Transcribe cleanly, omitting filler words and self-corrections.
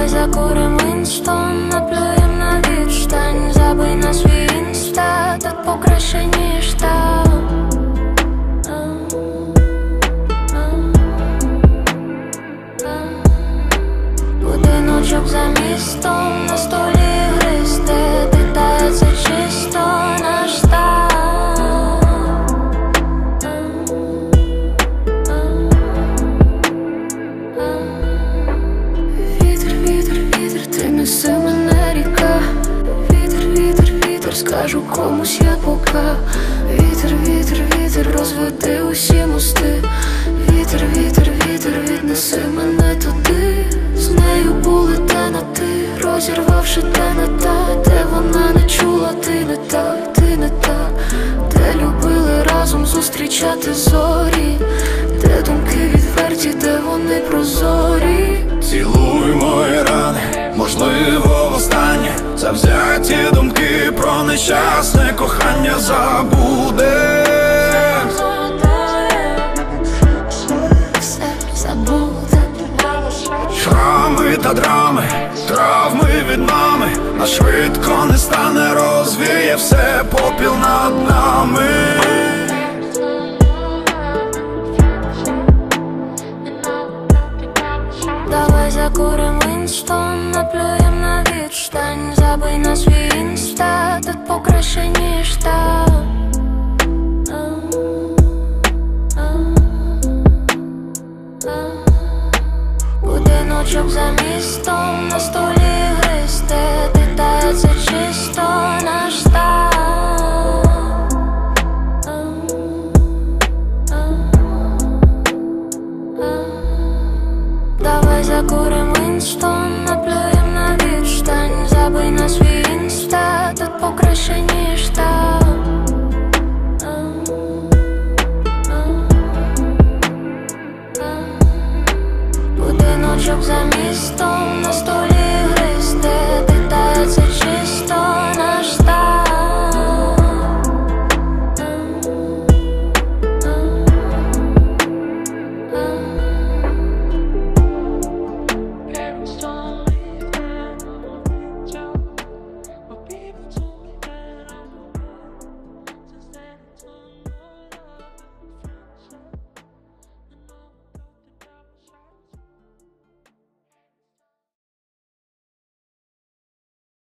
Давай закурим Вінстон, наплюєм на відстань. Забий на свій інста, тут покраще ніж там. Будиночок за містом, на столі гристи, питає, це чисто наш стан. Вітер, вітер, вітер, ти неси мене ріка. Вітер, вітер, вітер, скажу комусь я пока. Вітер, вітер, вітер, розведи усі мости. Вітер, вітер, вітер, віднеси мене туди. З нею були те на ти, розірвавши те не та. Де вона не чула, ти не та, ти не та. Де любили разом зустрічати зорі. Де думки відверті, де вони прозорі. Цілуй мої рани, можливо востаннє. Завзяті думки про нещасне кохання забуде. Все забуде. Шрами та драми, травми від мами. Нас швидко не стане, розвіє все попіл над нами. Давай закурим Вінстон, наплюєм на відстань. Забий на свій інста, тут покраще ніж там. Будиночок за містом, на столі гристи, питає, це чисто наш стан. Давай закурим Вінстон, наплюєм на відстань. Забий на свій інста, тут покраще ніж там.